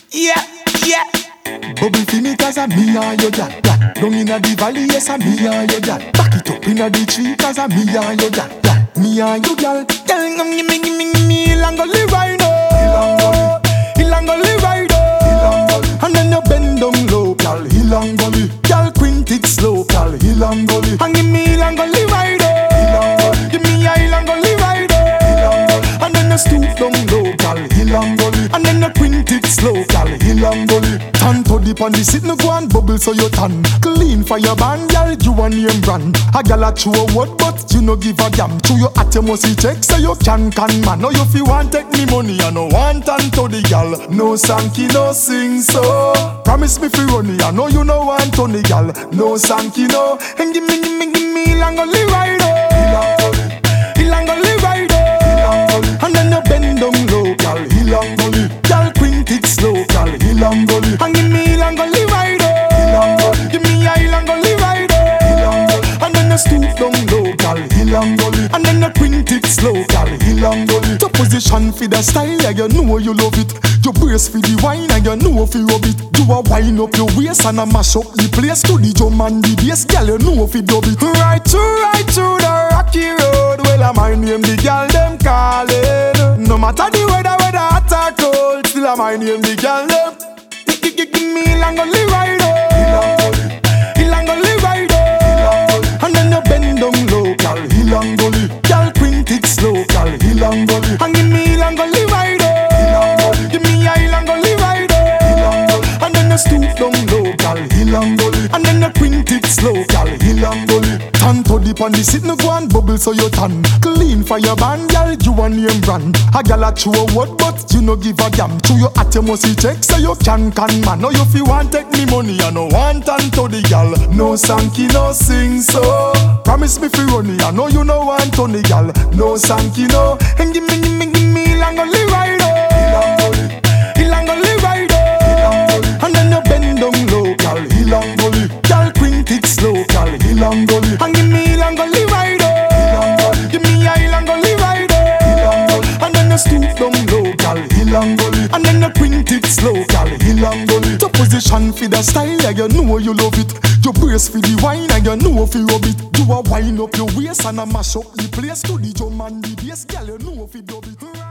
Yeah, yeah. Bubble fi me cause a me and your gal. Down inna the valley, yes a me and your gal. Back it up inna the tree cause a me and your gal. Me and your gal. Girl, me Ilangoli ride Ilangoli ride And then you bend down low, gal. Ilangoli. Gal quint it slow, gal. Ilangoli. And give me Ilangoli ride Give me a Ilangoli ride And then you stoop down low, gal. Ilangoli. And then you quint it slow, gal. Ilangoli. Tan to dip on the sit no go and bubble so you tan. Clean for your band, gal. You a name brand. A gal a chew a word but you no give a damn. Chew your at you must see check so you can man. Now you fi want take me money I no want and to the gal. No sanky no sing so. Promise me fi run I know you no want to the gal. No sanky no. And give me Ilangoli ride Ilangoli ride And then you bend down low, gal. Ilangoli. Gal quint it slow, gal. Ilangoli. And give me Ilangoli ride Give me a Ilangoli ride And then you stoop down low, gal. Ilangoli. And then you quint it slow, gal. Ilangoli. to position for the style, yeah, you know you love it. You brace for the wine and you know fi rub it. You a wind up your waist and a mash up the place to the drum and the bass, girl, you know fi dub it. Right through the rocky road. Well, I my name the girl them calling. No matter the weather, whether hot or cold, still I my name the girl them. Give me Ilangoli ride Ilangoli ride And then you bend down low, gal. Ilangoli. Gal quint it slow, gal. Ilangoli. And give me Ilangoli ride Give me a Ilangoli ride And then you stoop down low, gal. Ilangoli. And then you quint it slow, gal. Ilangoli. Tan to dip on the sit no go and bubble so you tan. Clean for your band, gal. You a name brand. A gal a chew a word but you no give a damn. Chew your at you must see check so you can man. Now you fi want take me money I no want and to the gal. No sanky no sing so. Promise me fi run I know you no want to the gal. No sanky no. And give me Ilangoli ride Ilangoli ride And then you bend down low, gal. Ilangoli. Gal quint it slow, gal. Ilangoli. And give me Ilangoli ride Give me a Ilangoli ride And then you stoop down low, gal. Ilangoli. And then you quint it slow, gal. Ilangoli. to position for the style, yeah, you know you love it. You brace for the wine and you know fi rub it. You a wind up your waist and a mash up the place to the drum and the bass, girl, you know fi dub it.